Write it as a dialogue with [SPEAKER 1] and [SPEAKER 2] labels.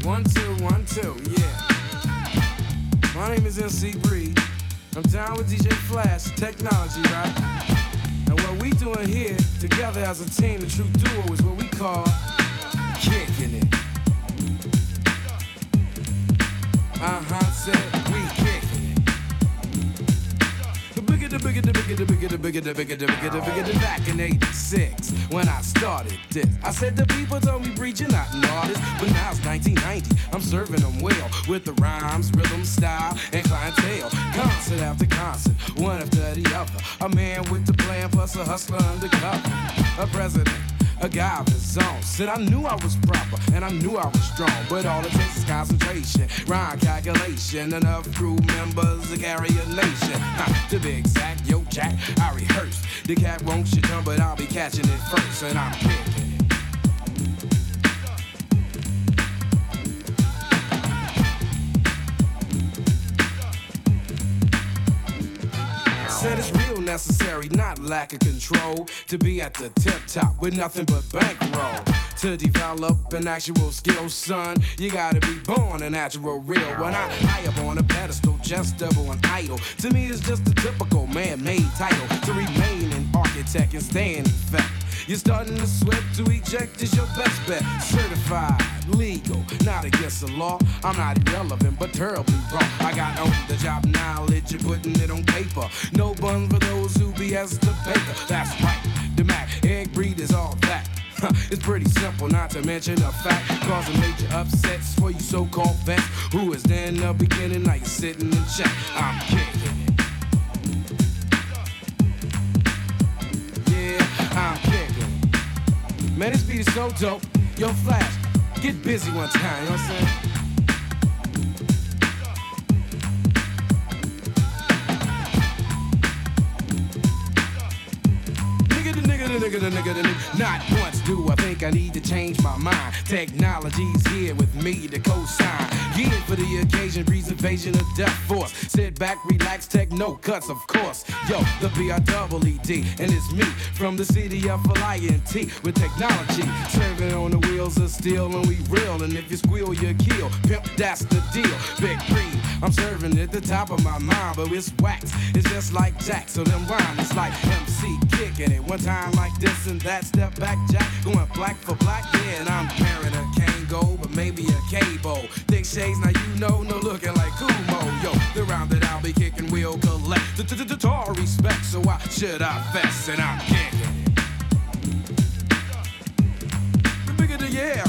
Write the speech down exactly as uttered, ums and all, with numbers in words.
[SPEAKER 1] One, two, one, two, yeah. My name is M C Bree. I'm down with D J Flash, technology, right? And what we doing here, together as a team, a true duo, is what we call kicking it. Uh-huh, said we kicking it. The bigger, the bigger, the bigger, the bigger, the bigger, the bigger, the bigger, the bigger, the back in eighty-six when I started this. I said the people told me, Breach, you're not an artist, but now it's nineteen ninety. I'm serving them well with the rhymes, rhythm, style, and clientele. Concert after concert, one after the other. A man with the plan plus a hustler undercover. A president, a guy of his own. Said I knew I was proper and I knew I was strong, but all it takes is concentration, rhyme calculation, enough crew members to carry a nation. Huh, to be exact, yo Jack, I rehearse. The cat won't shit down, but I'll be catching it first, and I'm picking it. Said it's real necessary, not lack of control, to be at the tip top with nothing but bankroll. To develop an actual skill, son, you gotta be born a natural real. When I high up on a pedestal, just double an idol. To me, it's just a typical man-made title to remain an architect and stay in effect. You're starting to sweat to eject is your best bet. Certified, legal, not against the law. I'm not irrelevant, but terribly wrong. I got on-the-job knowledge, you're putting it on paper. No bun for those who B S the paper. That's right, the Mac, egg breed is all that. It's pretty simple, not to mention the fact causing major upsets for you so-called vets who is there in the beginning, now you're sitting in check. I'm kicking it. Yeah, I'm kicking it. Man, this beat is so dope. Yo, Flash, get busy one time, you know what I'm saying? Nigga, the nigga, the nigga. Not once do I think I need to change my mind. Technology's here with me to co-sign. Geared for the occasion, preservation of death force. Sit back, relax, take no cuts, of course. Yo, the B I double E D, and it's me from the city of L I N T with technology. Serving on the wheels of steel, and we real. And if you squeal, you kill. Pimp, that's the deal. Big Breed, I'm serving at the top of my mind, but it's wax. It's just like Jack, so them rhyme. It's like M C kicking it. One time like this and that, step back, Jack, going black for black, yeah, and I'm wearing a Kango, but maybe a Cabo. Thick shades, now you know, no looking like Kumo. Yo, the round that I'll be kicking will collect the total respect, so why should I fess? And I'm kicking it. The bigger the yeah,